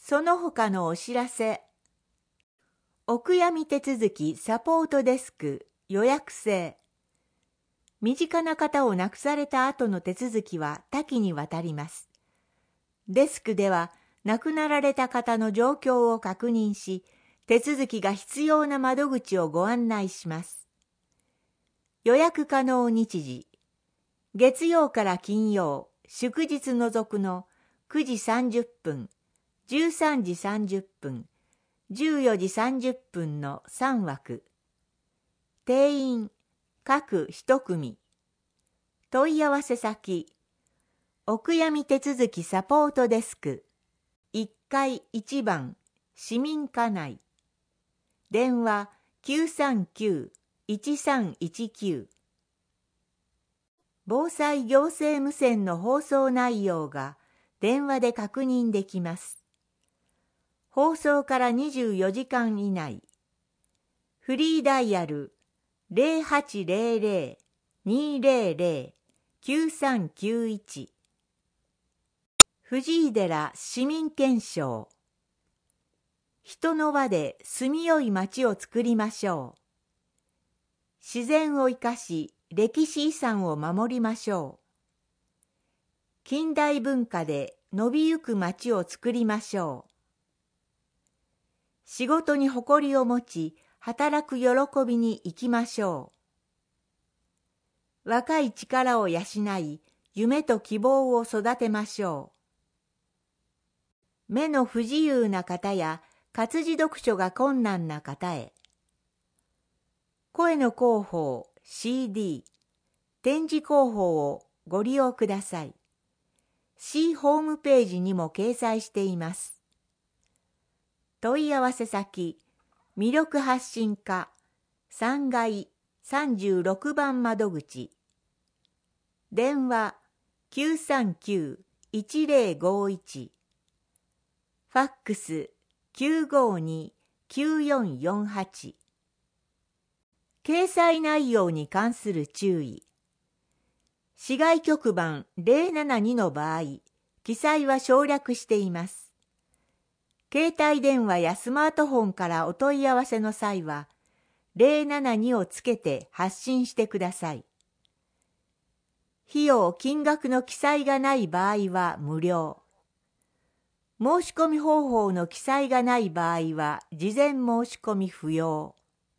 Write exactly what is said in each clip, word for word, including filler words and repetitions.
その他のお知らせ。お悔やみ手続きサポートデスク予約制。身近な方を亡くされた後の手続きは多岐にわたります。デスクでは亡くなられた方の状況を確認し、手続きが必要な窓口をご案内します。予約可能日時。月曜から金曜、祝日除くのくじさんじゅっぷん、じゅうさんじさんじゅっぷん、じゅうよじさんじゅっぷんのさんわく。定員、各一組。問い合わせ先、お悔やみ手続きサポートデスク、いっかいいちばん、市民課内。電話きゅうさんきゅう、いちさんいちきゅう。防災行政無線の放送内容が電話で確認できます。放送からにじゅうよじかん以内。フリーダイヤル ゼロはちゼロゼロ にゼロゼロ きゅうさんきゅういち。藤井寺市民憲章。人の輪で住みよい町を作りましょう。自然を生かし、歴史遺産を守りましょう。近代文化で伸びゆく町を作りましょう。仕事に誇りを持ち、働く喜びに生きましょう。若い力を養い、夢と希望を育てましょう。目の不自由な方や活字読書が困難な方へ。声の広報 シーディー、展示広報をご利用ください。市ホームページにも掲載しています。問い合わせ先、魅力発信課さんがいさんじゅうろくばん窓口。電話きゅうさんきゅう いちゼロごいち。ファックスきゅうごに きゅうよんよんはち。掲載内容に関する注意。市外局番ゼロななにの場合、記載は省略しています。携帯電話やスマートフォンからお問い合わせの際は、ゼロななにをつけて発信してください。費用・金額の記載がない場合は無料。申し込み方法の記載がない場合は、事前申し込み不要。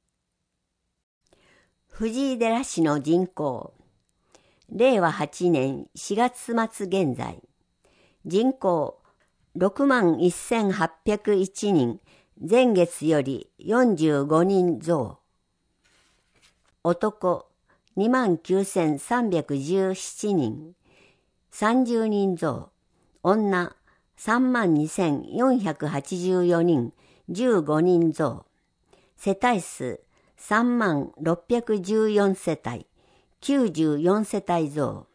藤井寺市の人口。れいわはちねんしがつまつ現在。人口ろくまんせんはっぴゃくいちにん、前月よりよんじゅうごにん増。男にまんきゅうせんさんびゃくじゅうななにん、さんじゅうにん増。女さんまんにせんよんひゃくはちじゅうよにん、じゅうごにん増。世帯数さんまんろっぴゃくじゅうよん世帯、きゅうじゅうよん世帯増。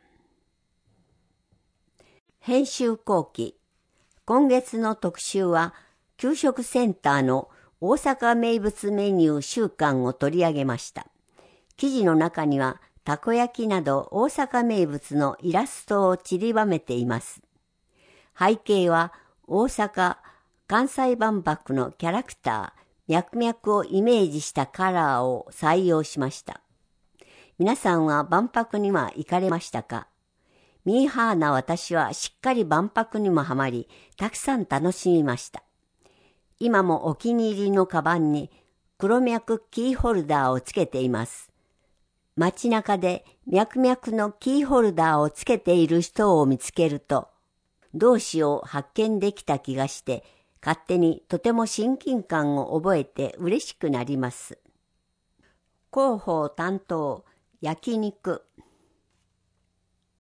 編集後期。今月の特集は、給食センターの大阪名物メニュー週間を取り上げました。記事の中には、たこ焼きなど大阪名物のイラストを散りばめています。背景は、大阪・関西万博のキャラクター、脈々をイメージしたカラーを採用しました。皆さんは万博には行かれましたか？ミーハーな私はしっかり万博にもハマり、たくさん楽しみました。今もお気に入りのカバンに黒脈キーホルダーをつけています。街中で脈々のキーホルダーをつけている人を見つけると、同志を発見できた気がして、勝手にとても親近感を覚えて嬉しくなります。広報担当、焼肉。